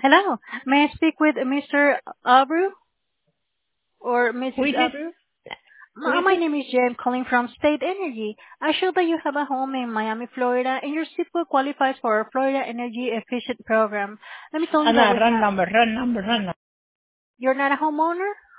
Hello. May I speak with Mr. Abreu or Who Mrs. is it? Abreu? Who is My it? name is Jay. I'm calling from State Energy. I show that you have a home in Miami, Florida, and your zip code qualifies for our Florida Energy Efficient program. Let me tell you that Anna, we run have. number, run number, run number. You're not a homeowner?